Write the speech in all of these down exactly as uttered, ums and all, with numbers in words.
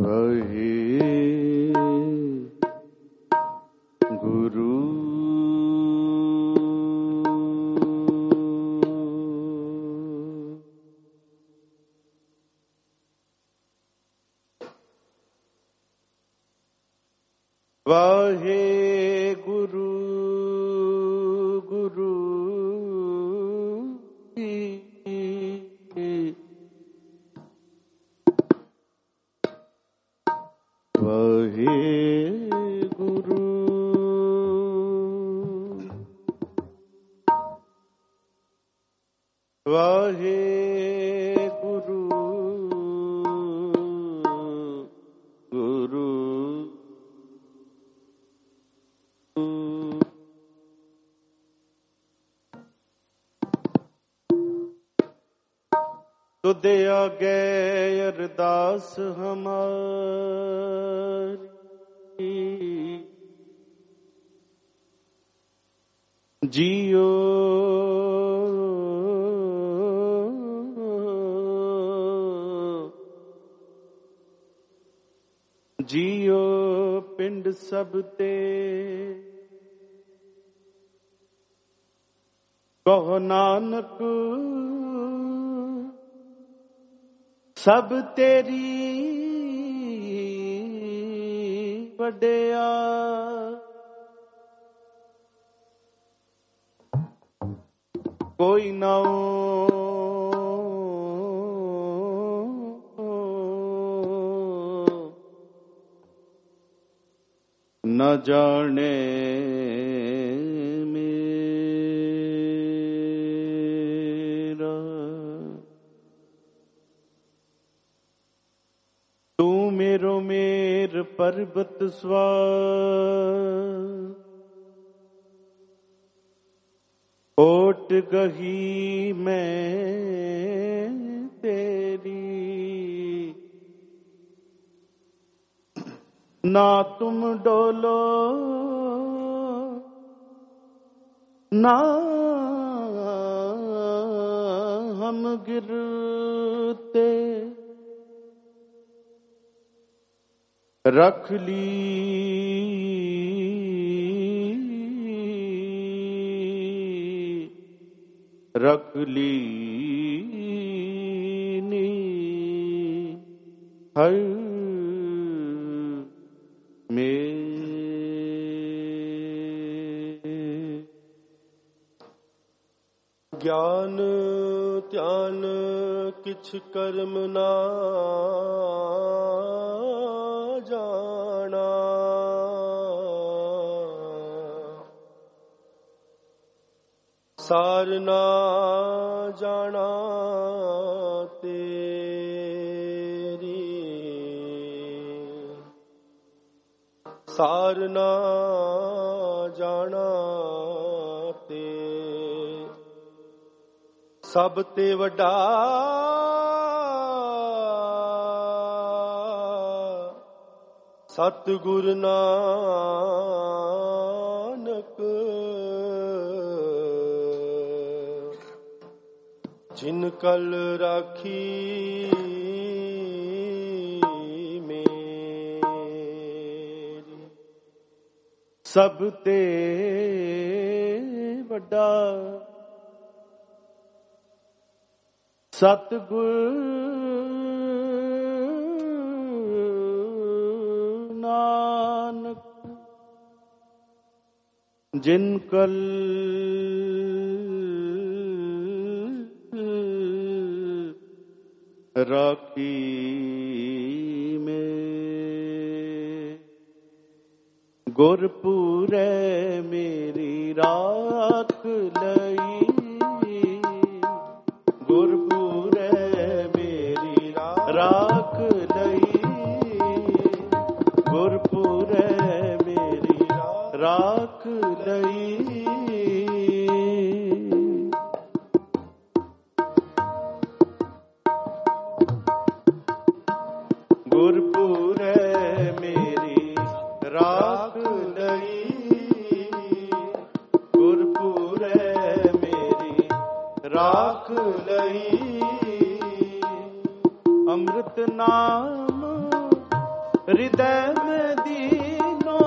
तुदे आगे अरदास हमारी, जियो जियो पिंड सब ते, कहो नानक सब तेरी वड्या। कोई ना न जाने मेरा, तू मेरो मेर पर्वत स्वार, ओट गही मैं तेरी। ना तुम डोलो ना हम गिरते, रख ली रख ली नी हर में। ज्ञान ध्यान किछ कर्म ना जाना, सार ना जाना तेरी, सार ना जाना ते, सब ते वड्डा सतगुर नानक, जिन कल राखी मेरी। सब ते वड्डा सतगुर नानक, जिन कल राखी में। गुरपुरे मेरी राख लई, गुरपुरे मेरी राख लई, गुरपुरे मेरी राख लई। गुरपुरे मेरी राख लई, गुरपुरे मेरी राख लई। अमृत नाम हृदय में दीनो,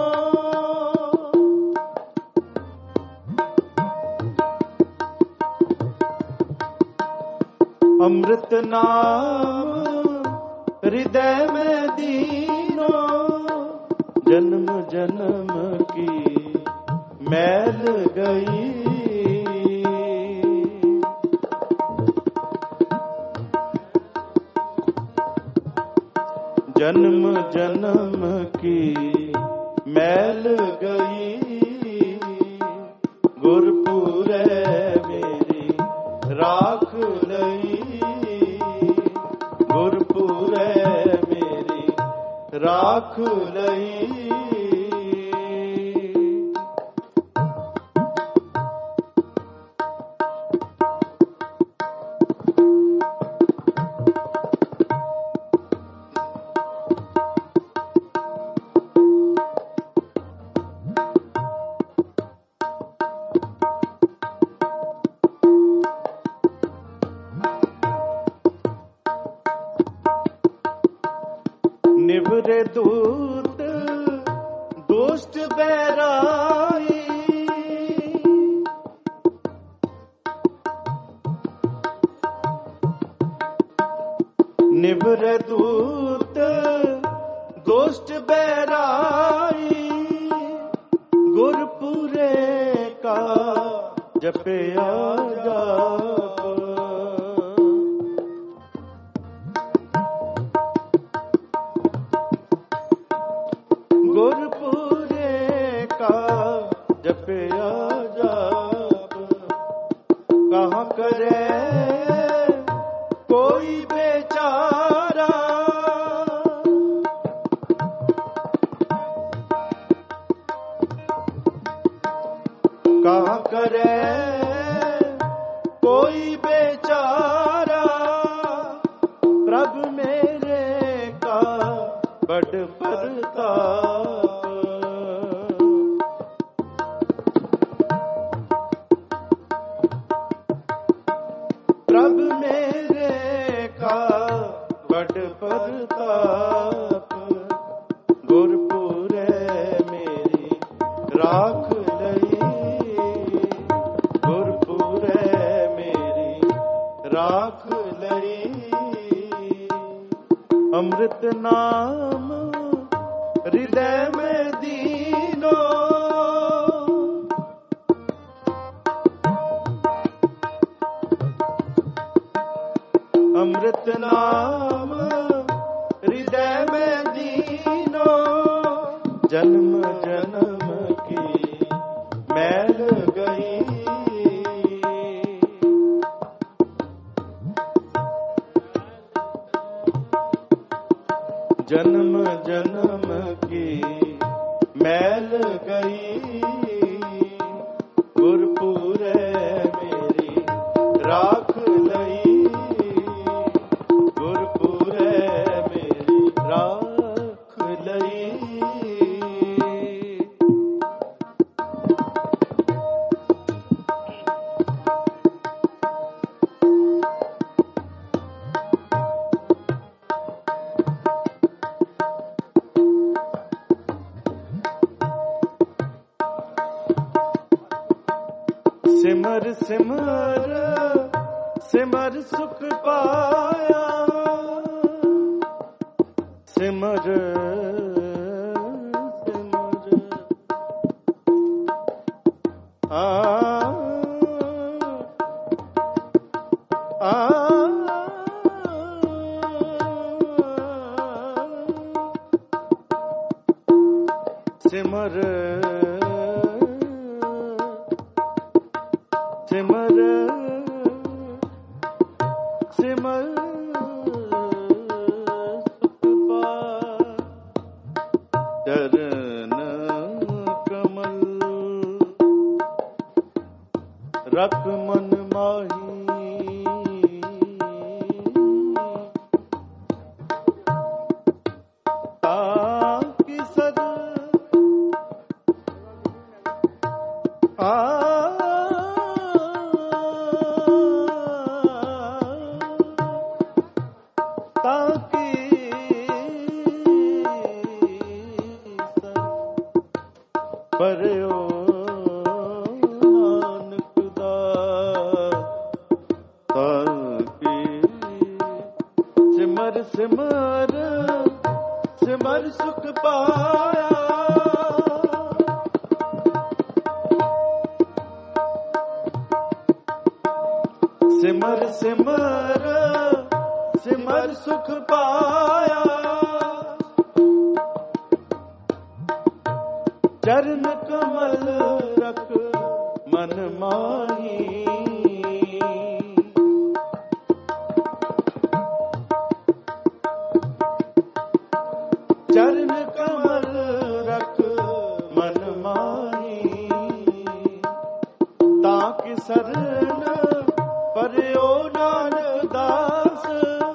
अमृत नाम हृदय में दीनो, जन्म जन्म की मैल गई, जन्म जन्म की मैल गई। गुरपुरे मेरी राख लई, गुरपुरे मेरी राख लई। निवरे दूत दुष्ट बैराई, निवरे दूत दुष्ट बैराई, गुरपुरे का जपया जाप, गुरपुरे का जपया जाप। कहाँ करे कोई बेचारा, कहाँ करे कोई बेचारा, प्रभु मेरे का बड़ प्रताप। प्रभु मेरे का बड़ प्रताप, गुरपुरे मेरी राख लई, गुरपुरे मेरी राख लई। अमृत नाम हृदय में दीनो, अमृत नाम हृदय में दीनो, जन्म जन्म की मैल गई। जन्म जन्म की मैल गई, गुरपुरे मेरी राख लई, गुरपुरे मेरी राख लई। सिमर सिमर सिमर सुख पाया, सिमर सिमर आ आ सिमर सिमर सिमर सुख पाया, चरण कमल रख मन माही, ताकि सद आ ताकि ਭਰਿਓ ਨਾਨਕ ਦਾਤਾ ਕੀ। ਸਿਮਰ ਸਿਮਰ ਸਿਮਰ ਸੁਖ ਪਾਇਆ, ਸਿਮਰ ਸਿਮਰ ਸਿਮਰ ਸੁਖ ਪਾਇਆ। ਚਰਨ ਕਮਲ ਰਖ ਮਨ ਮਾਹੀ, ਚਰਨ ਕਮਲ ਰਖ ਮਨ ਮਾਹੀ। ਤਾਂ ਕਿ ਸਰਨ ਭਰਿਓ ਨਾਨਕ ਦਾਸ,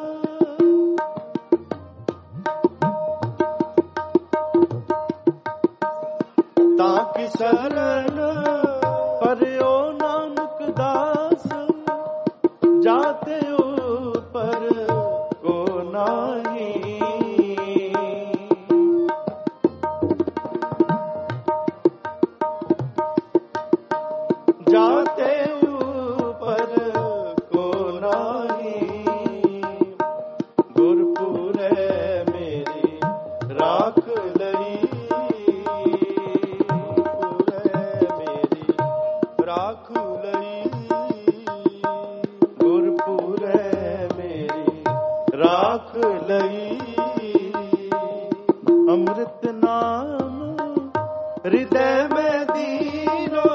ਤਾਂ ਕਿ ਸਰਨ ਭਰਿਓ ਨਾਨਕ ਦਾਸ। ਜਾਤੇ ਉਪਰ ਕੋ ਨਾਹੀ, ਜਾਤੇ ਉਪਰ ਕੋ ਨਾਹੀ। ਗੁਰਪੁਰੈ ਮੇਰੀ ਰਾਖ ਲਈ, ਰਾਖ ਲਈ। ਗੁਰਪੁਰੈ ਮੇਰੀ ਰਾਖ ਲਈ। ਅੰਮ੍ਰਿਤ ਨਾਮ ਹਿਰਦੈ ਮੈਂ ਦੀਨੋ,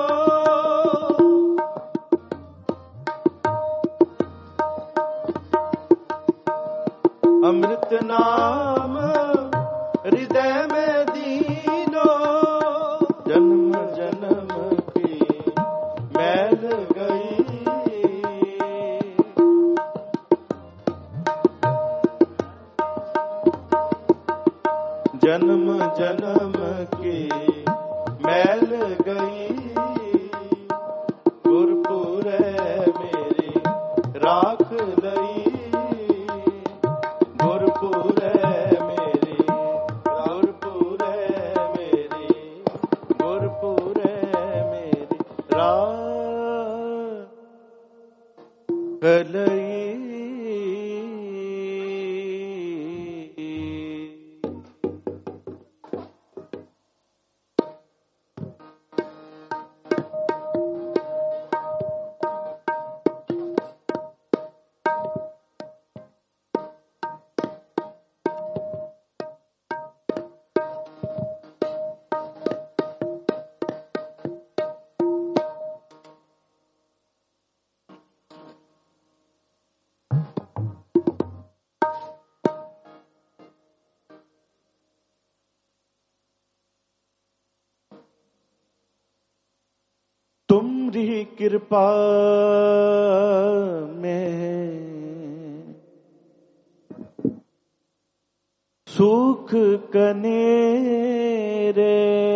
ਅੰਮ੍ਰਿਤ ਨਾਮ ਹਿਰਦੈ ਮੈਂ ਦੀਨੋ। ਜਨਮ ਜਨਮ ਕੀ ਮੈਲ ਗਈ, ਜਨਮ ਜਨਮ ਕੀ ਮੈਲ ਗਈ। ਗੁਰਪੁਰੈ ਮੇਰੀ ਰਾਖ ਲਈ, ਗੁਰਪੁਰੈ ਮੇਰੀ, ਗੁਰਪੁਰੈ ਮੇਰੀ, ਗੁਰਪੁਰੈ ਮੇਰੀ ਰਾਖ ਲਈ। तुमरी कृपा में सुख कनेरे,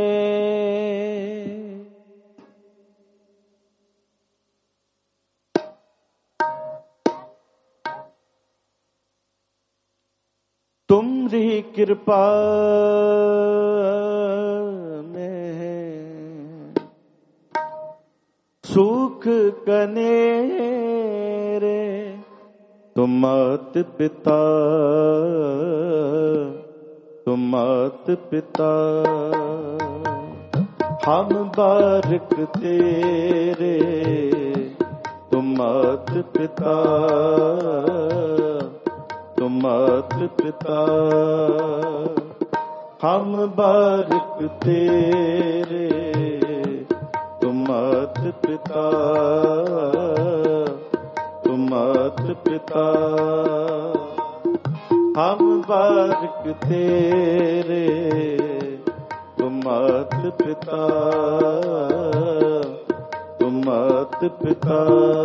तुमरी कृपा सुख कनेरे। तुम मात पिता, तुम मात पिता, हम बारक तेरे। तुम मात पिता, तुम मात पिता, हम बारक तेरे। तुम मात पिता, तुम मात पिता, हम बारक तेरे। तुम मात पिता, तुम मात पिता,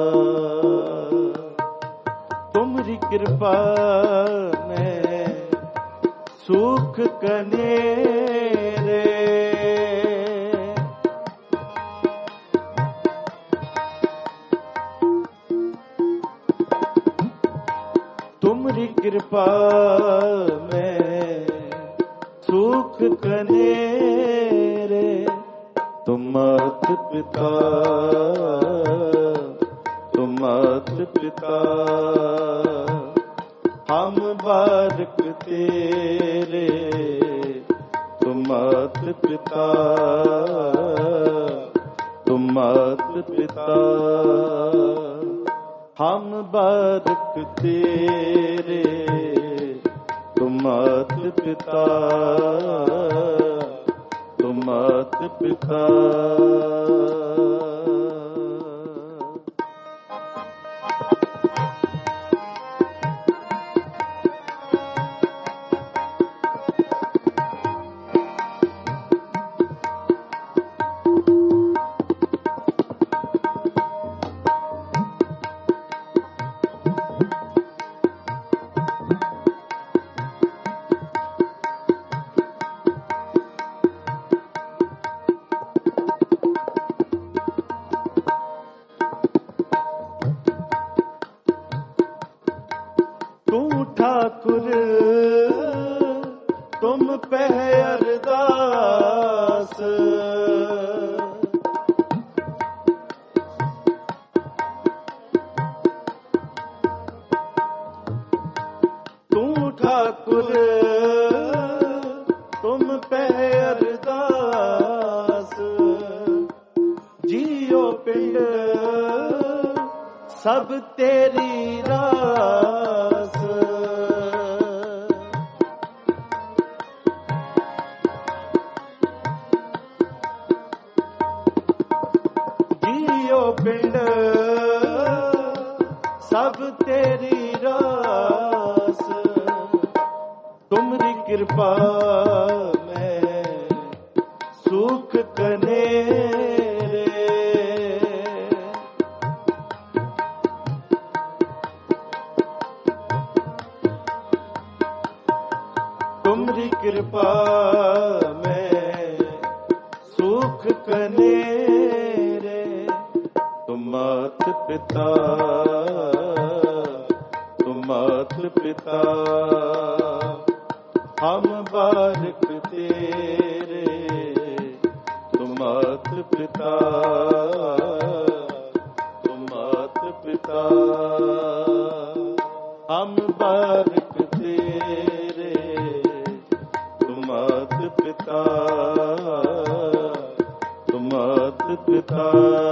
तुमरी कृपा में सुख कनेरे। तुमरी कृपा में सुख कनेरे। पिता तुम मात पिता हम बालक तेरे तुम मात पिता तुम मात पिता हम बालक तेरे तुम मात पिता तुम मात पिता ठाकुर तुम पे अरदास तू ठाकुर तुम पे अरदास जियो पिंड सब तेरी रास पिंड सब तेरी रास तुमरी कृपा में सुख कने रे तुमरी कृपा में सुख कने मात पिता तुम मात पिता हम बालक तेरे तुम मात पिता तुम मात पिता हम बालक तेरे तुम मात पिता तुम मात पिता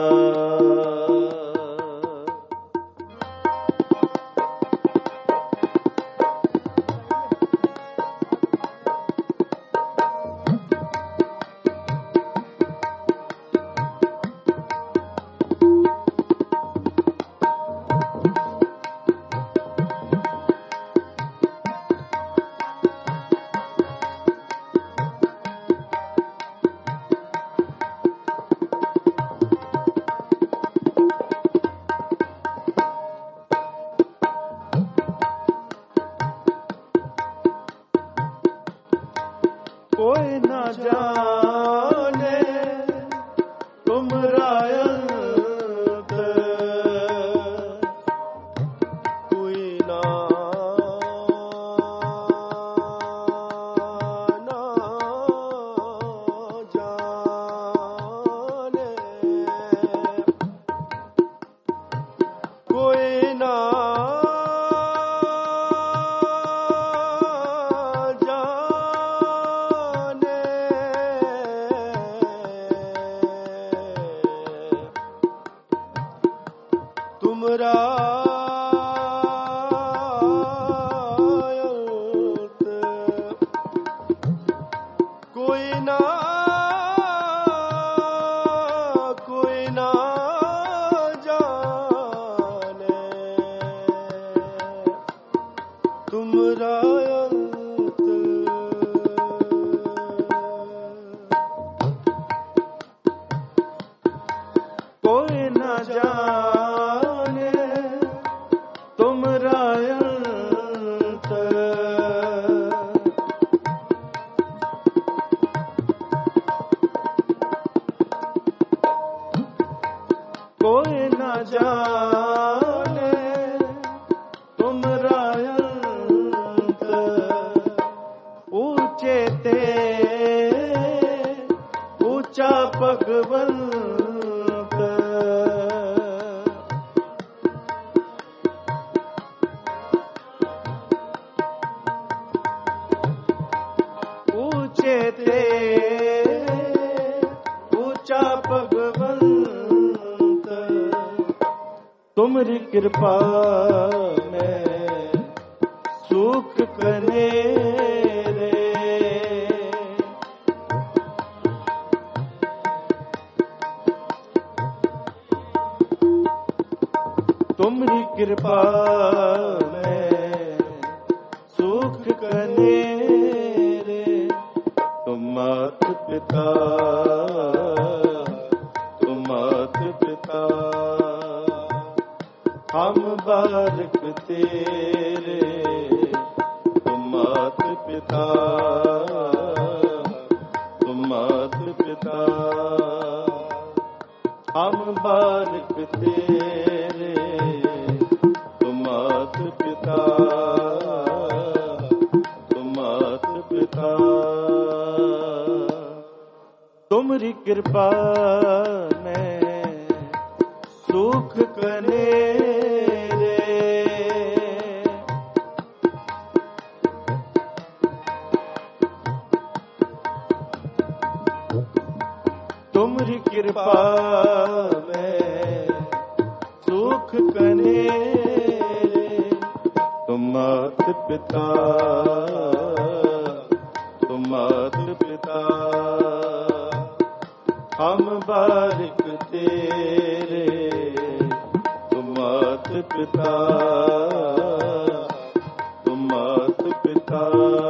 कोई न जाने तुमरा अंत कोई ना ना जाने कोई ना तुमरा अंत कोई ना कोई ना जाने तुमरा अंत कोई ना जाने तुमरा अंत कोई न जाने तुमरा अंत ऊंचे ते ऊंचा भगवंत सच्चा भगवंत तुमरी कृपा में सुख कने रे। तुमरी कृपा में सुख कने रे। तुम मात पिता तुम मात पिता हम बालक तेरे। तुम मात पिता तुम मात पिता हम बालक तेरे। तुम मात पिता तुम मात पिता तुमरी कृपा में सुख कने रे। तुमरी कृपा में सुख कने रे। तुम मात पिता तुम मात पिता हम बालक तेरे। तुम मात पिता तुम मात पिता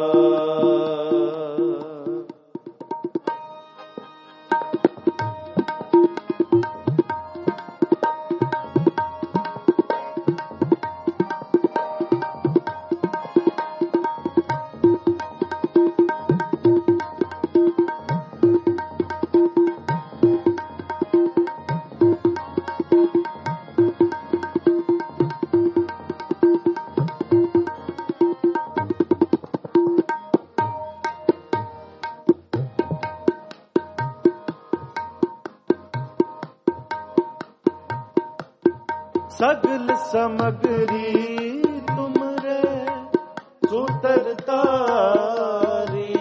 सगल समगरी तुमरे सुतरतारी।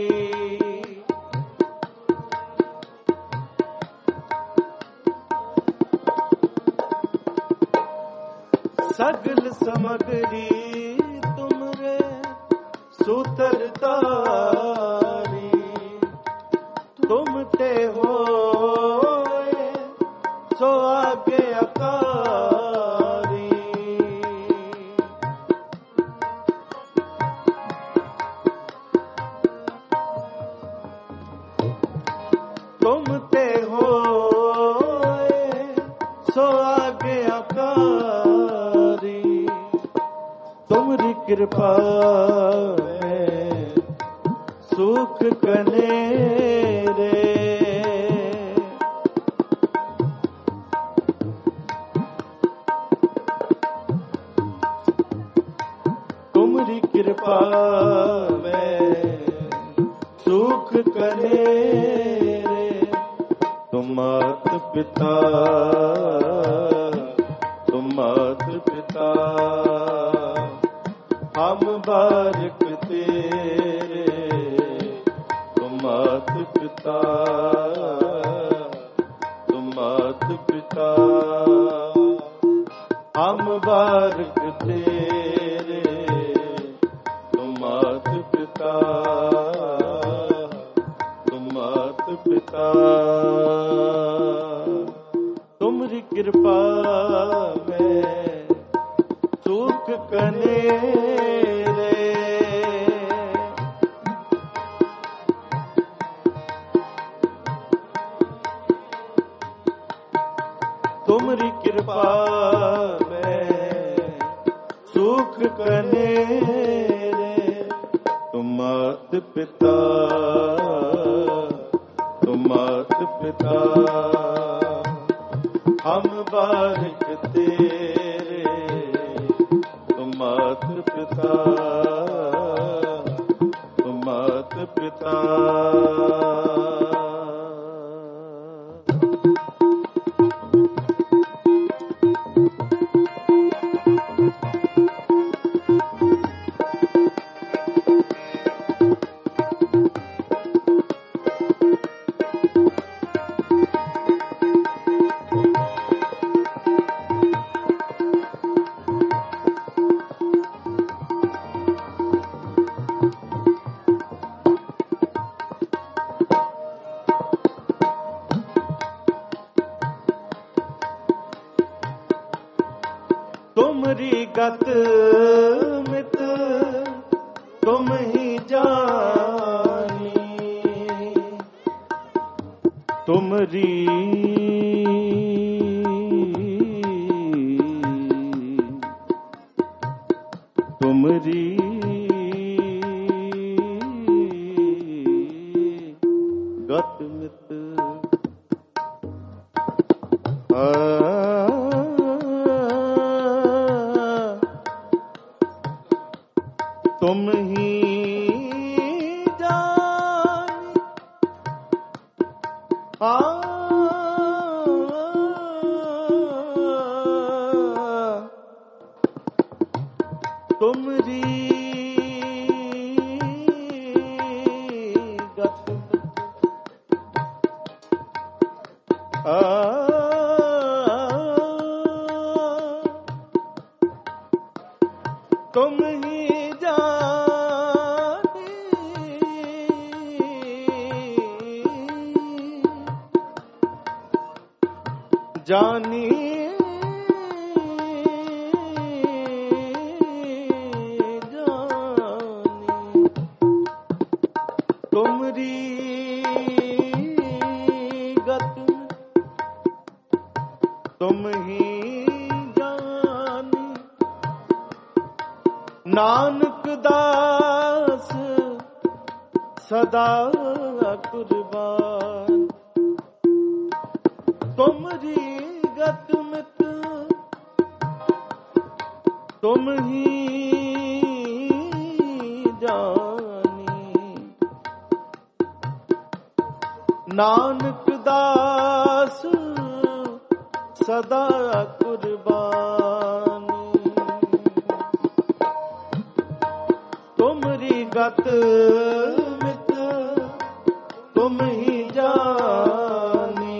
सगल समगरी तुमरे सुतरतारी। तुम ते हो सो आगे अकारी। तुम ते हो सो आगे अकारी। तुमरी कृपा में सुख कने रे। तुमरी कृपा में सुख कने रे। तुम मात पिता तुम मात पिता हम बालक तेरे। तुम मात पिता तुम मात पिता हम बालक तेरे। तुम मात पिता तुम मात पिता तुमरी कृपा में सुख कने रे। तुमरी कृपा में सुख कने रे। तुम मात पिता तुम मात पिता हम बालक तेरे। तुम मात पिता तुम मात पिता तुमरी गत मित तुम ही जानी, तुमरी तुमरी गत मित तुम ही जानी, तुमरी गत तुम ही जानी, जानी तुमरी गत तुम ही जानी, नानक दास सदा कुर्बान, तुमरी गत मित तुम ही नानक दास सदा कुर्बानी, तुमरी गत मित तुम ही जानी,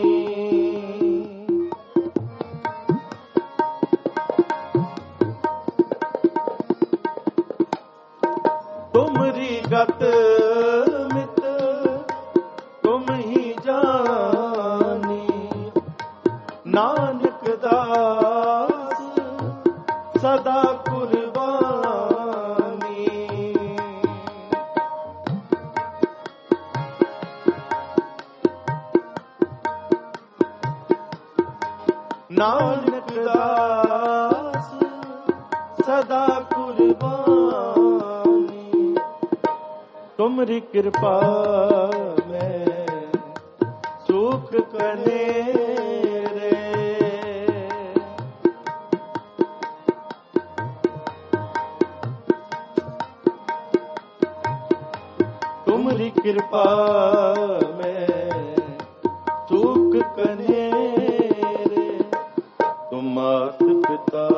तुमरी गत मित तुम ही जानी, नानक दास सदा कुर्बानी, नानक दास सदा कुर्बानी, तुमरी कृपा में सुख कने रे, तुमरी कृपा में सुख कने रे, तुम मात पिता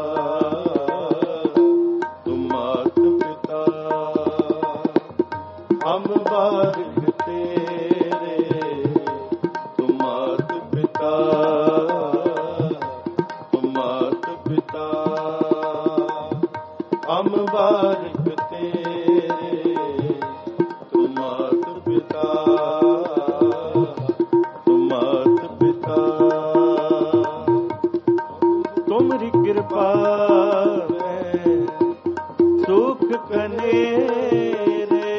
तुम मात पिता हम बारिक तेरे, तुम मात पिता तुम मात पिता हम बारिक तेरे, तुम मात पिता तुम मात पिता, तुमरी कृपा में सुख कने रे,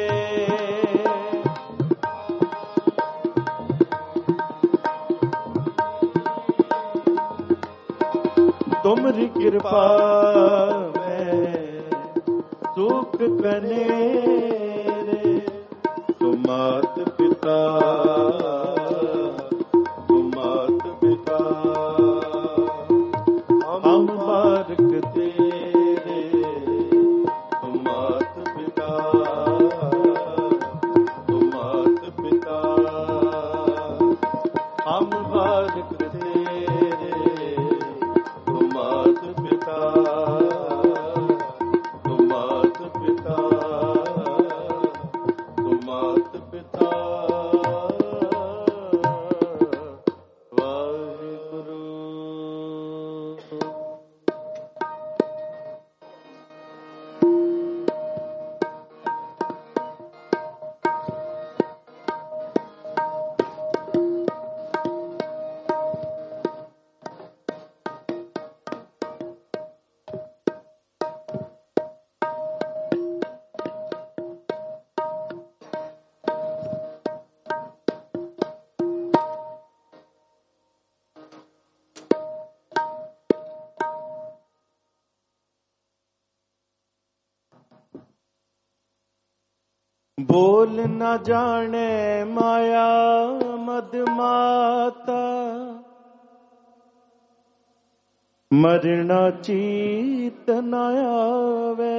तुमरी कृपा में सुख कने रे, तुम मात पिता तुम मात पिता हम बारिक तेरे, तुम मात पिता तुम मात पिता हम बारिक तेरे, तुम मात पिता तुम मात पिता तुम मात पिता। वाहिगुरु। बोल न जाने माया मद माता, मरना चीत न आवे।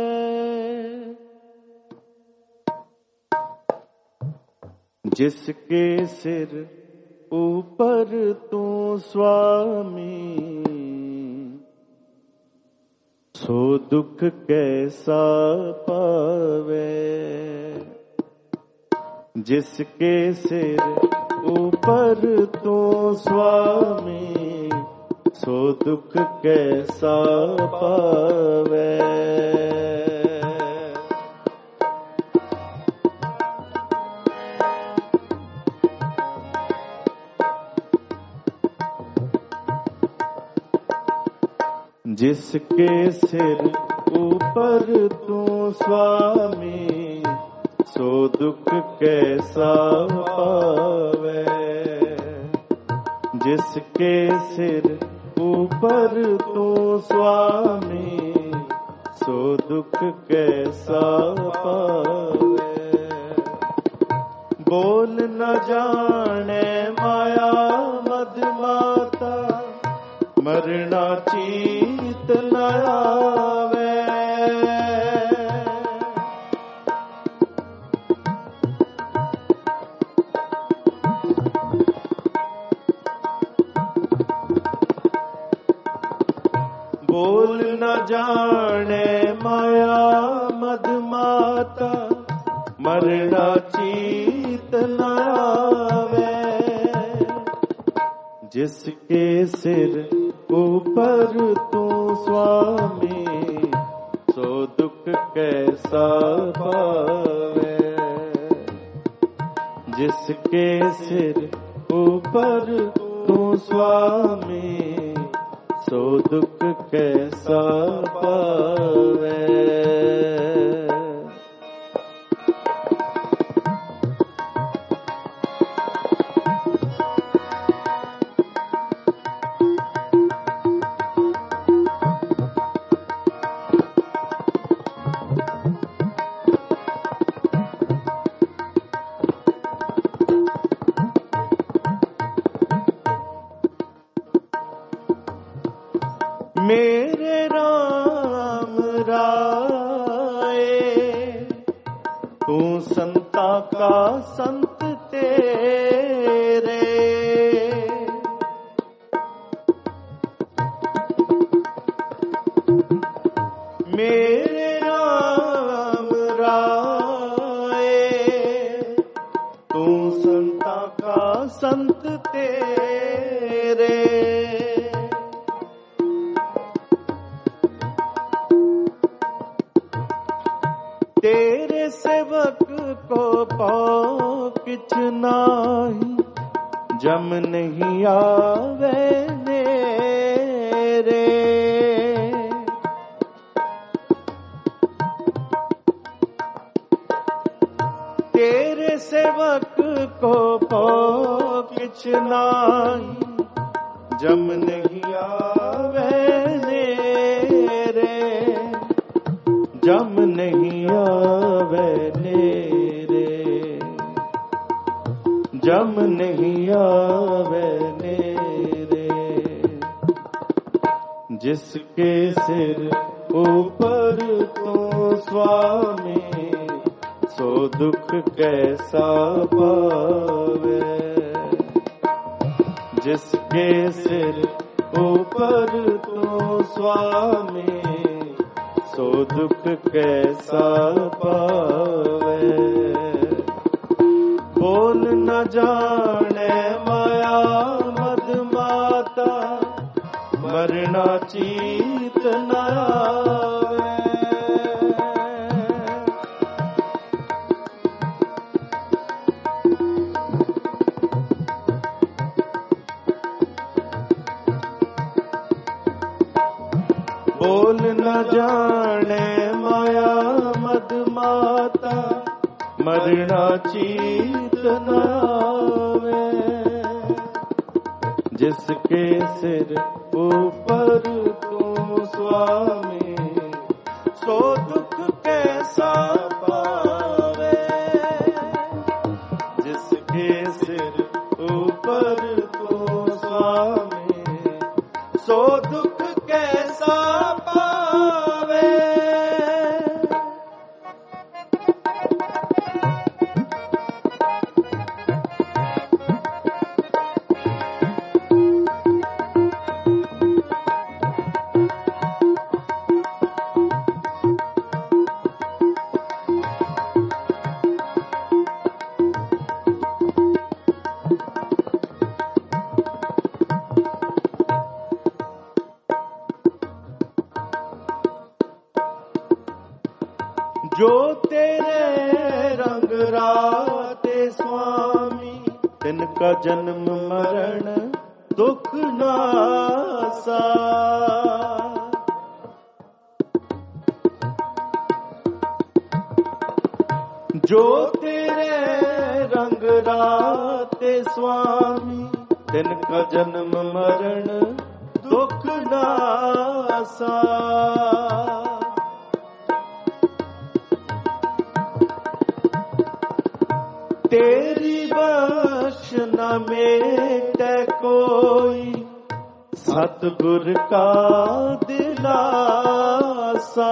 जिसके सिर ऊपर तू स्वामी, सो दुख कैसा पावे। जिसके सिर ऊपर तू स्वामी, सो दुख कैसा पावे। जिसके सिर ऊपर तू स्वामी, सो दुख कैसा पावे। जिसके सिर ऊपर तू स्वामी, सो दुख कैसा पावे। बोल न जाने माया मद माता, मरना चीत न आवे। बोल न जाने माया मद माता, मरना चीत न आवे। जिसके सिर ऊपर तू स्वामी, सो दुख कैसा पावे। जिसके सिर ऊपर तू स्वामी, सो दुख कैसा पावे। मेरे राम राए, तू संता का संत तेरे। मेरे राम राए, तू संता का संत तेरे। तेरे सेवक को पाओ किछ नाही, जम नहीं आवे नेरे। तेरे सेवक को पाओ किछ नाही, जम नहीं आवे नेरे। जम नहीं आवे नेरे, जम नहीं आवे नेरे। जिसके सिर ऊपर तू स्वामी, सो दुख कैसा पावे। जिसके सिर ऊपर तू स्वामी, सो दुख कैसा पावे। बोल न जाने माया मद माता, मरना चीत न आवे। बोल न जाने माया मद माता, मरना चीत न आवे। जिसके सिर ऊपर तू स्वामी, सो दुख कैसा पावे। सो दुख कैसा पावे। जो तेरे रंग राते स्वामी, तिनका जन्म मरण दुख नासा। जो तेरे रंग राते स्वामी, तिनका जन्म मरण दुख नासा। तेरी बख्श न मेटे कोई, सतगुर का दिलासा।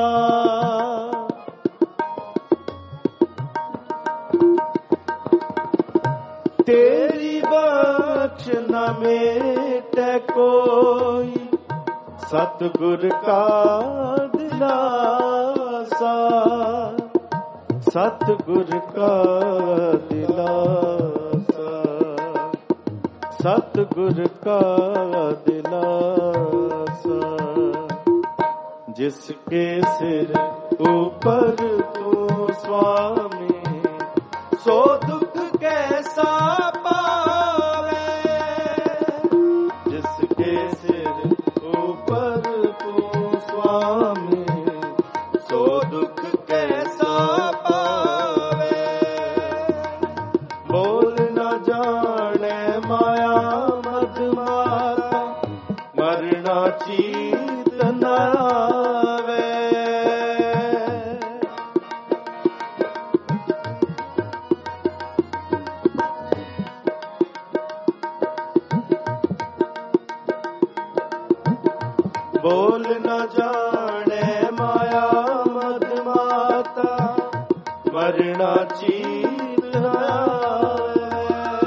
तेरी बख्श न मेटे कोई, सतगुर का दिलासा। सतगुर का दिलासा, सतगुर का दिलासा। जिसके सिर ऊपर तू स्वामी, सो दुख कैसा पावे। जिसके सिर ऊपर तू स्वामी, सो दुख कैसा पावे। बोल न जाने माया मद मारा, मरना चीत न आवे। बोल न जाने माया मद माता, मरना चीत न आवे।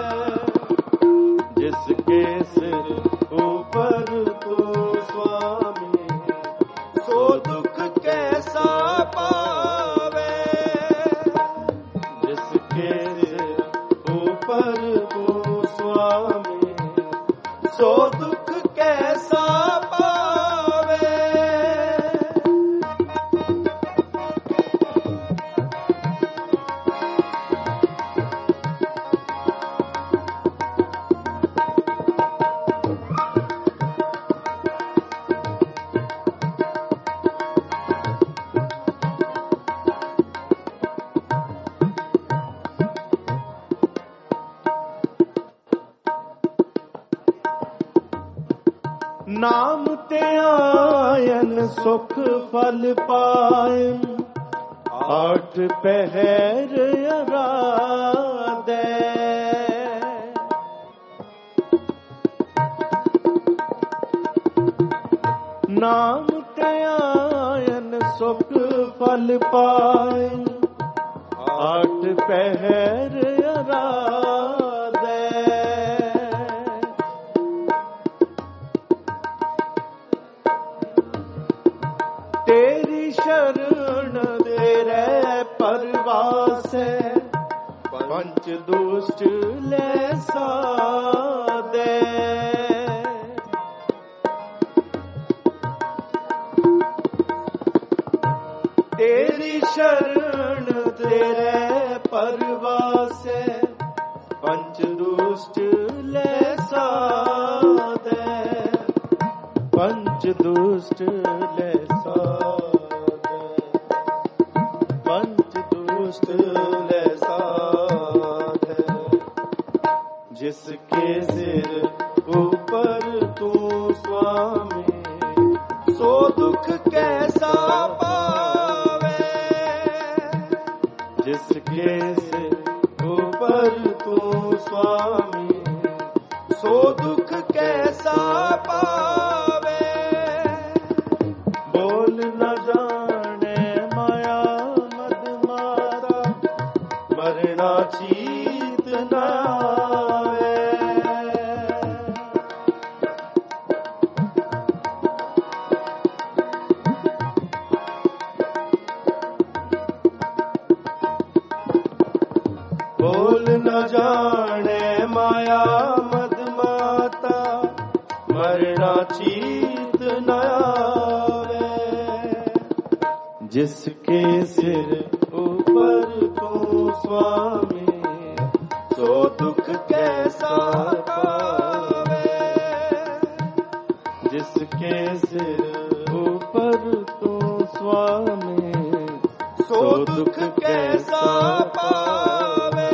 जिसके सिर ऊपर तू स्वामी, सो दुख कैसा पावे। जिसके सिर ऊपर तू स्वामी, सो दुख कैसा पावे। नाम ते आयन सुख फल पायन, आठ पहर अराधे। नाम ते आयन सुख फल पायन, आठ पहर अराधे। तेरी शरण दे रे परवासे, पंच दुष्ट ले सादे। तेरी शरण दे रे परवासे, पंच दुष्ट ले सादे। पंच दुष्ट ले सादे, पंच दुष्ट ले सादे। जिसके सिर ऊपर तू स्वामी, सो दुख कैसा पावे। जिसके सिर ऊपर तू स्वामी, सो दुख कैसा पावे। जाने माया मद माता, मरना चीत न आवे। जिसके सिर ऊपर तू स्वामी, सो दुख कैसा पावे। जिसके सिर ऊपर तू स्वामी, सो दुख कैसा पावे।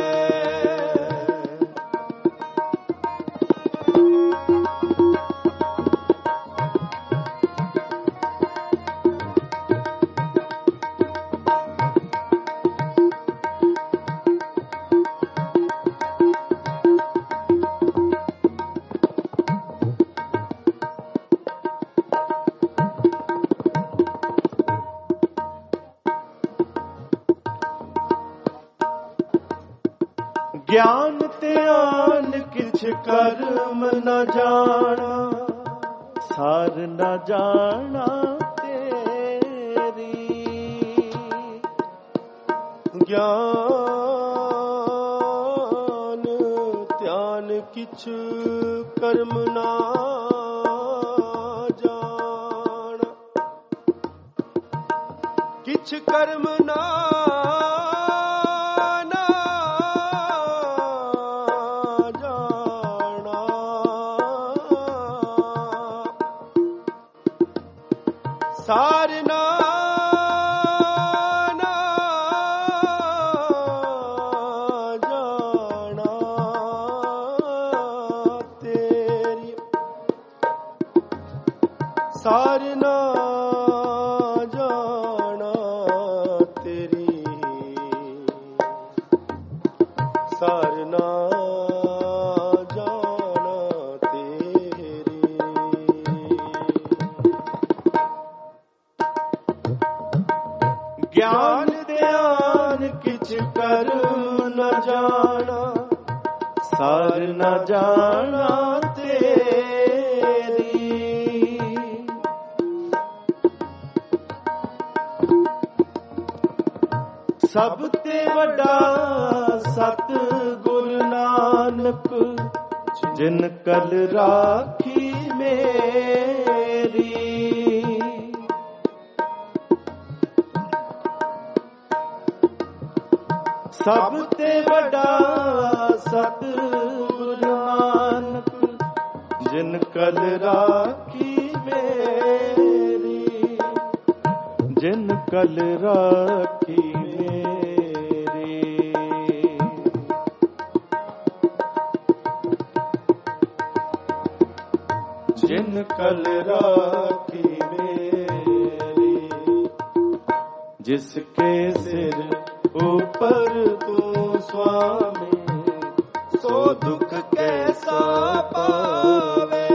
ज्ञान त्यान किछ कर्म न जाना, सार न जाना तेरी। ज्ञान त्यान किछ कर्म न जाना, किछ कर्म न सार ना ना जाना तेरी। सार ना जाना तेरी। सार ना ज्ञान ध्यान किछ कर्म न जाना, सार न जाना तेरी। सब ते वड्डा सतगुरु नानक, जिन कल राखी मेरी। सब ते वड्डा सतगुरु नानक, जिन कल राखी मेरी। जिन कल राखी मेरी। जिन कल राखी मेरी। जिसके सिर ऊपर तू स्वामी, सो दुख कैसा पावे।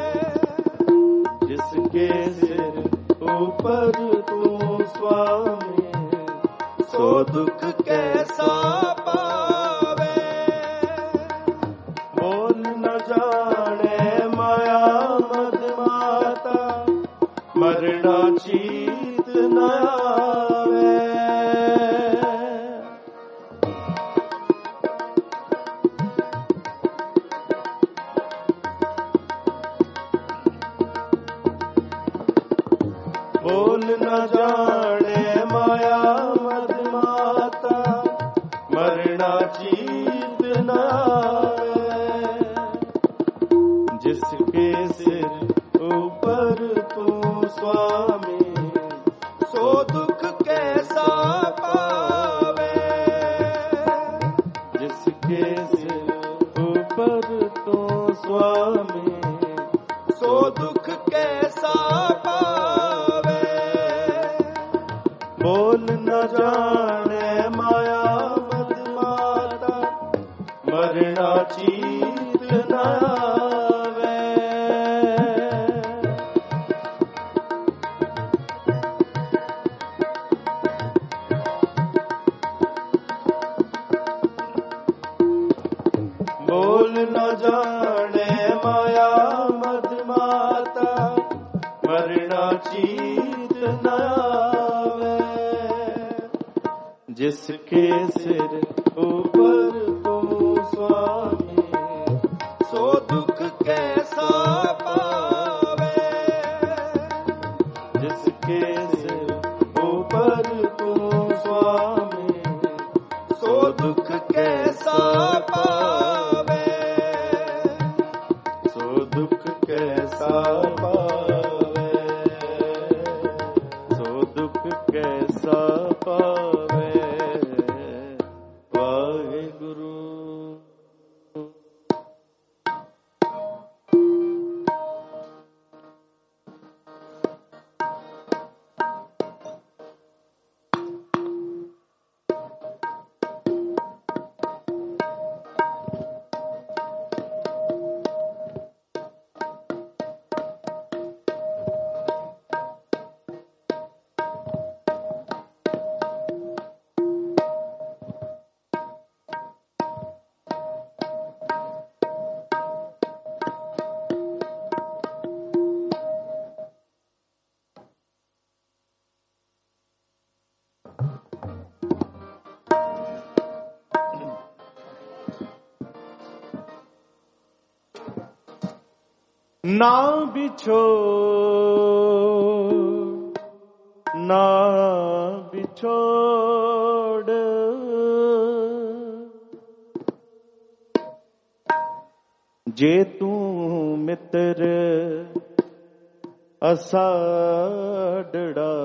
जिसके सिर ऊपर तू स्वामी, सो दुख कैसा पावे। बोल न जाने माया मद माता, मरना चीत न आवे। बोल न जाने माया मद माता, मरना चीत न आवे। जिसके सिर ऊपर तू स्वामी, सो दुख कैसा पावे। जिसके सिर ऊपर तू स्वामी, सो दुख कैसा पावे। बोल न जाने माया मद माता, मरना चीत न आवे। बोल न जाने माया मद माता, मरना चीत न आवे। जिसके सिर ऊपर तू कैसा पावे, जिसके सिर ऊपर तू स्वामी, सो दुख कैसा पावे, सो दुख कैसा पावे, सो दुख कैसा पावे। वाहिगुरु। ना बिछो ना बिछोड़, जे तू मित्र असाडड़ा,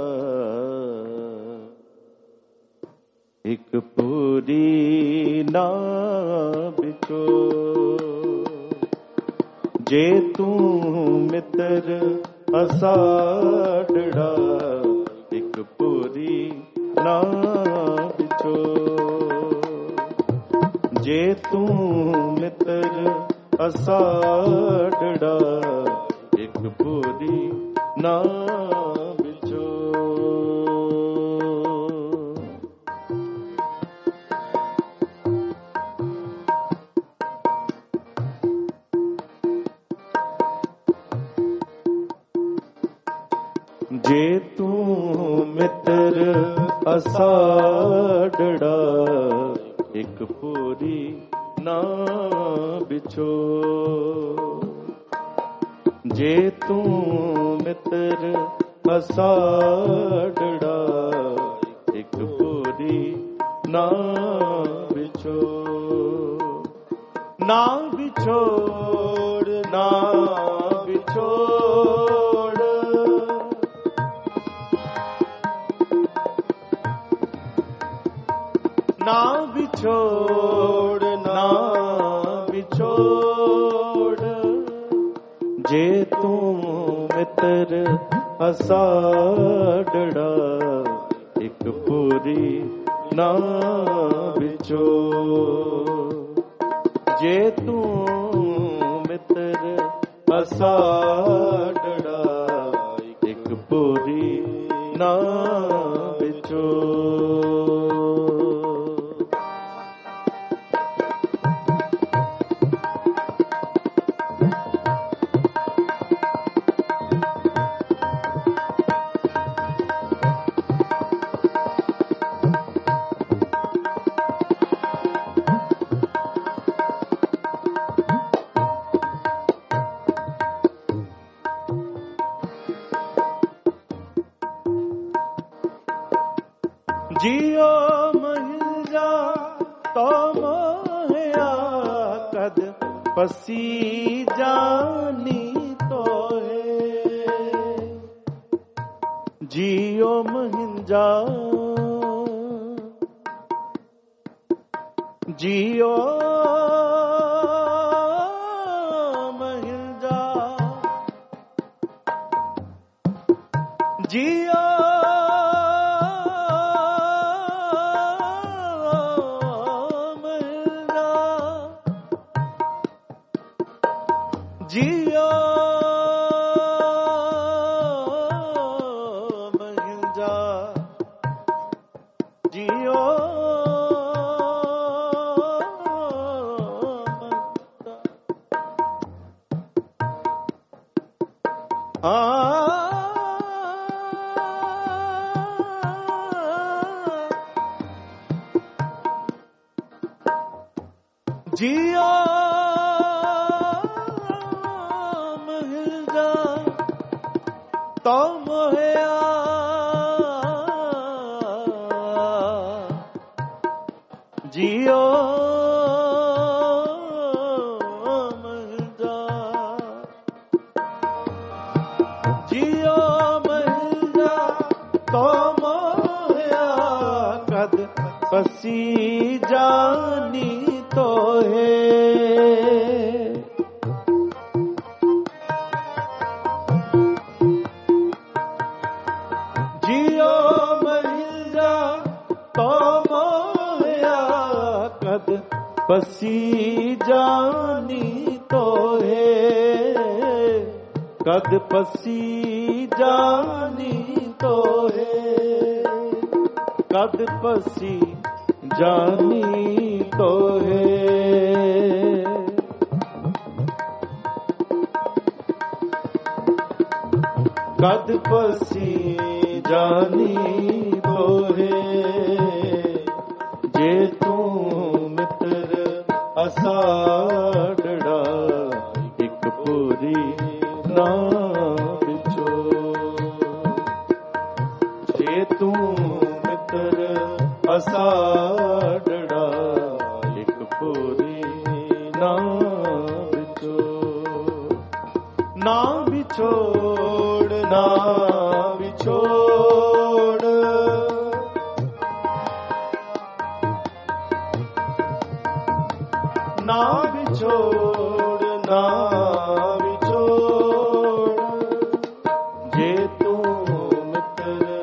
एक पूरी ना बिछो, जे तू मित्र असाडड़ा, एक पूरी ना बिछो, जे तू मित्र असाडड़ा, एक पूरी ना बिछो। जे तू मित्र असाडड़ा, एक पूरी ना बिछो, जे तू मित्र असाडड़ा, एक पूरी ना बिछो, ना बिछोड़ ना बिछोड़, ना बिछोड़ ना बिछोड़, जे तू मित्र असाडड़ा, एक पूरी ना बिछो, जे तू मित्र असाडड़ा, एक पूरी ना बिछो। जियो महिल जा तो मोहया, कद पसी जानी तो है, जियो महिल जा, जियो महिल जा, जियो जियो महिल जा, जियो जियो ਤੋ ਮੋਹਿਆ ਜਿਉ ਮਹਿ ਜਾ ਜਿਉ ਮਹਿ ਜਾ ਤੋ ਮੋਹਿਆ ਕਦ ਪਸੀ ਜਾਨੀ ਤੋਹੇ ਪਸੀ ਜਾਨੀ ਤੋਹੇ ਕਦ ਪਸੀ ਜਾਨੀ ਤੋਹੇ ਕਦ ਪਸੀ ਜਾਨੀ ਤੋਹੇ ਕਦ ਪਸੀ ਜਾਨੀ ਤੋਹੇ ਜੇ ਤੂੰ ਮਿੱਤਰ ਅਸਾੜੜਾ ਇੱਕ ਪੂਰੀ ਨਾ ਵਿਚੋ ਜੇ ਤੂੰ ਮਿੱਤਰ ਅਸਾੜੜਾ ਇੱਕ ਪੂਰੀ ਨਾ ਵਿਚੋ ਨਾ ਵਿਛੋੜ ਨਾ ਵਿਛੋੜ ਨਾ ਵਿਛੋੜ ਨਾ ਵਿਛੋੜ ਜੇ ਤੂੰ ਮਿੱਤਰ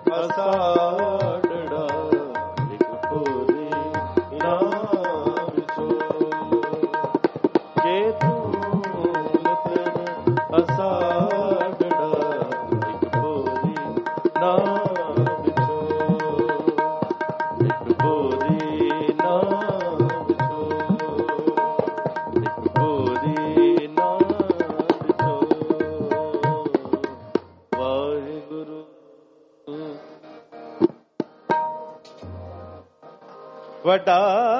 ਅਸਾੜੜਾ ਇੱਕ ਪੂਰੀ ਨਾ ਵਿਛੋੜ ਜੇ ਤੂੰ ਮਿੱਤਰ ਅਸਾੜੜਾ ਇੱਕ ਪੂਰੀ ਨਾ ਵਿਛੋੜ ਇੱਕ ਪੂਰੀ ਨਾ ਵੱਡਾ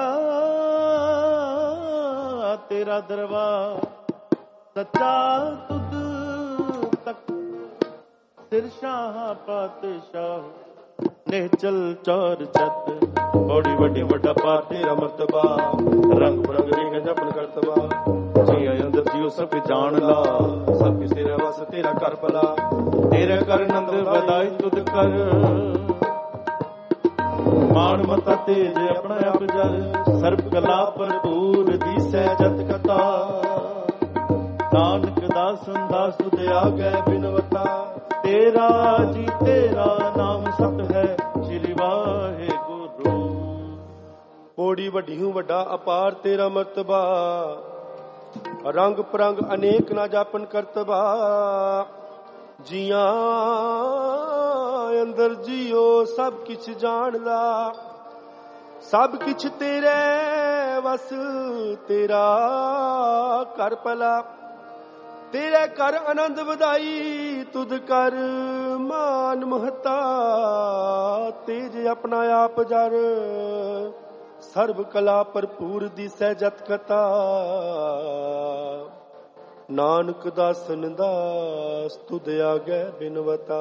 ਤੇਰਾ ਦਰਬਾਰ ਸੱਚਾ ਤੁਧ ਤੱਕ ਸਿਰ ਸ਼ਾਹ ਪਾਤਸ਼ਾਹ ਨਿਹਚਲ ਚੌਰ ਚਤ ਬੜੀ ਵੱਡੀ ਵੱਡਾ ਪਾ ਤੇਰਾ ਮਰਤਬਾ ਰੰਗ ਬਰੰਗ ਰਿੰਗ ਜਪਨ ਕਰਤਬਾ ਜੀ ਅੰਦਰ ਜੀਉ ਸਭ ਜਾਣ ਲਾ ਸਭ ਕਿਸੇ ਰੇ ਵਸ ਤੇਰਾ ਕਰ ਭਲਾ ਤੇਰੇ ਕਰ ਨੰਦ ਵਧਾਈ ਤੁਧ ਕਰ ਮਾਣ ਮਤਾ ਤੇਜ ਆਪਣਾ ਆਪ ਜਰ ਸਰਬ ਕਲਾ ਭਰਪੂਰ ਦੀਸੈ ਜਤ ਕਥਾ ਨਾਨਕ ਦਾਸਨ ਦਾਸ ਤੁਧ ਆਗੈ ਬਿਨਵਤਾ ਤੇਰਾ ਜੀ ਤੇਰਾ ਨਾਮ ਸਤ ਹੈ ਸ੍ਰੀ ਵਾਹਿਗੁਰੂ ਓੜੀ ਵੱਡੀ ਹੂੰ ਵੱਡਾ ਅਪਾਰ ਤੇਰਾ ਮਰਤਬਾ ਰੰਗ ਪਰੰਗ ਅਨੇਕ ਨਾ ਜਾਪਨ ਕਰਤਬਾ ਜੀਆਂ ਅੰਦਰ ਜੀਓ ਸਭ ਕਿਛ ਜਾਣ ਲਾ ਸਭ ਕਿਛ ਤੇਰੇ ਵਸ ਤੇਰਾ ਕਰ ਭਲਾ ਤੇਰੇ ਕਰ ਆਨੰਦ ਵਧਾਈ ਤੁਧ ਕਰ ਮਾਨ ਮਹਤਾ ਤੇਜ ਆਪਣਾ ਆਪ ਜਰ ਸਰਬ ਕਲਾ ਭਰਪੂਰ ਦਿਸੈ ਜਤ ਕਥਾ ਨਾਨਕ ਦਾਸਨ ਦਾਸ ਤੁਧ ਆਗੈ ਬਿਨਵਤਾ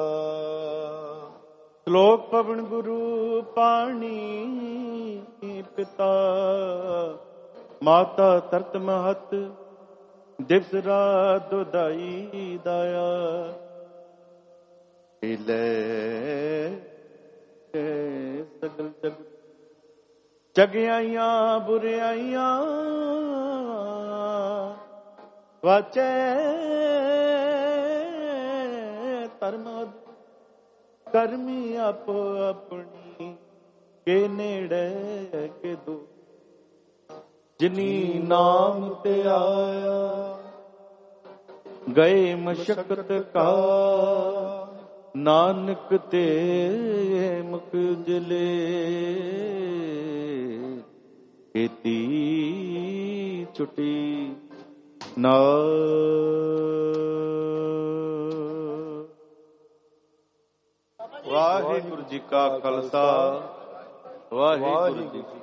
ਸ਼ਲੋਕ ਪਵਨ ਗੁਰੂ ਪਾਣੀ ਪਿਤਾ ਮਾਤਾ ਤਰਤ ਮਹਤ ਦਿਵਸ ਰਾਤ ਦੁਦਾਈ ਦਾਇਆ ਲੈ ਸਗਲ ਜਗ ਜਗਿਆਈਆਂ ਬੁਰਿਆਈਆਂ ਵਾਚੈ ਧਰਮ ਕਰਮੀ ਆਪੋ ਆਪਣੀ ਕੇ ਨੇੜੇ ਕੇ ਦੂ ਜਿਨੀ ਨਾਮ ਤੇ ਆਇਆ ਗਏ ਮਸ਼ਕਤ ਕਾ ਨਾਨਕ ਤੇ ਮੁਖ ਜਲੇ ਕੀਤੀ ਛੁਟੀ ਨਾ ਵਾਹਿਗੁਰੂ ਜੀ ਕਾ ਖਾਲਸਾ ਵਾਹਿਗੁਰੂ ਜੀ